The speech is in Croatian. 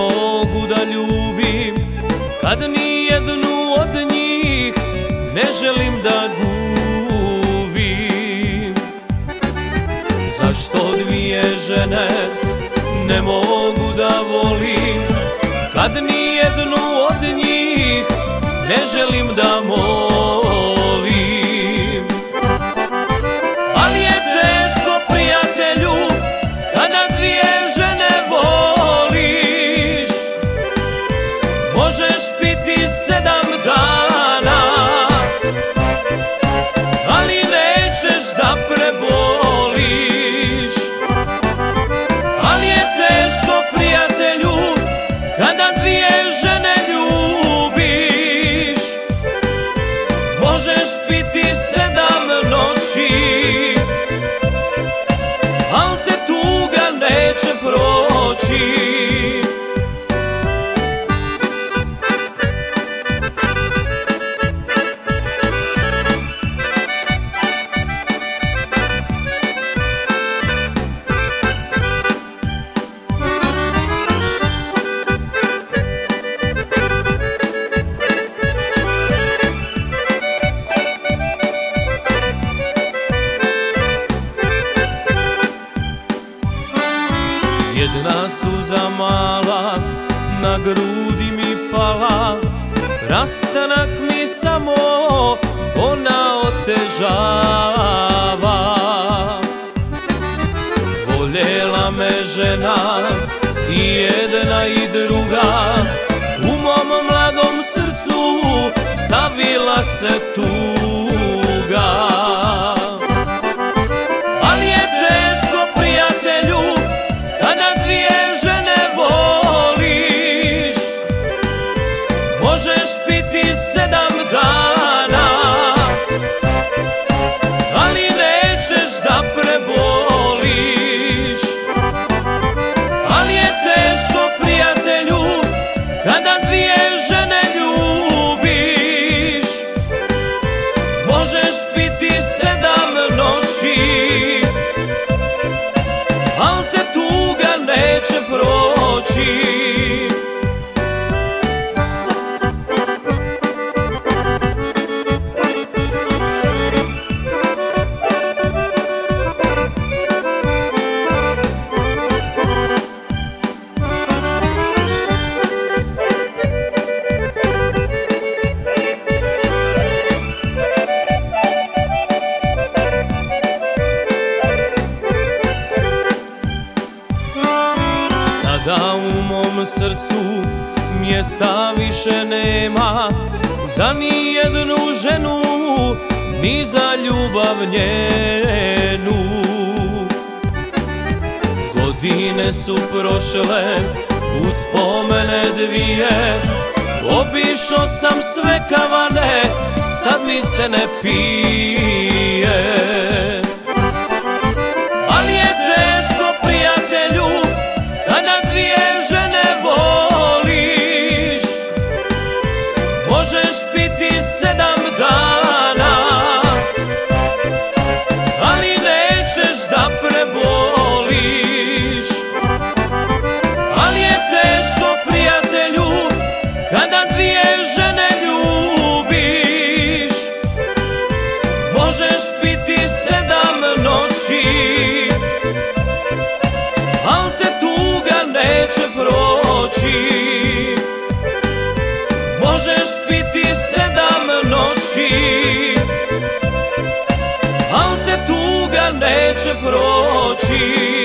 mogu da ljubim kad ni jednu od njih ne želim da gubim. Zašto dvije žene ne mogu da volim kad ni jednu od njih ne želim da molim? Ali je teško, prijatelju, kada dvije žene voliš. Možeš piti 7 dana, ali nećeš da preboliš. Ali je teško, prijatelju, kada dvije žene ljubiš. Možeš piti 7 noći, al te tuga neće proći. Jedna suza mala na grudi mi pala, rastanak mi samo ona otežava. Voljela me žena i jedna i druga, u mom mladom srcu savila se tuga. Ali je teško, prijatelju, kada dvije žene voliš. Možeš piti 7 dana, ali nećeš da preboliš. Ali je teško, prijatelju, kada dvije žene ljubiš. Možeš piti 7 noći, al te tuga neće proći. Da u mom srcu mjesta više nema za ni jednu ženu, ni za ljubav njenu. Godine su prošle, uspomene dvije, obišao sam sve kavane, sad mi se ne pije. Ali je teško, prijatelju, kada dvije žene voliš. Možeš piti 7 dana, ali nećeš da preboliš. Ali je teško, prijatelju, kada dvije žene ljubiš. Možeš piti 7 noći, al te tuga neće proći. Možeš piti 7 noći, al te tuga neće proći.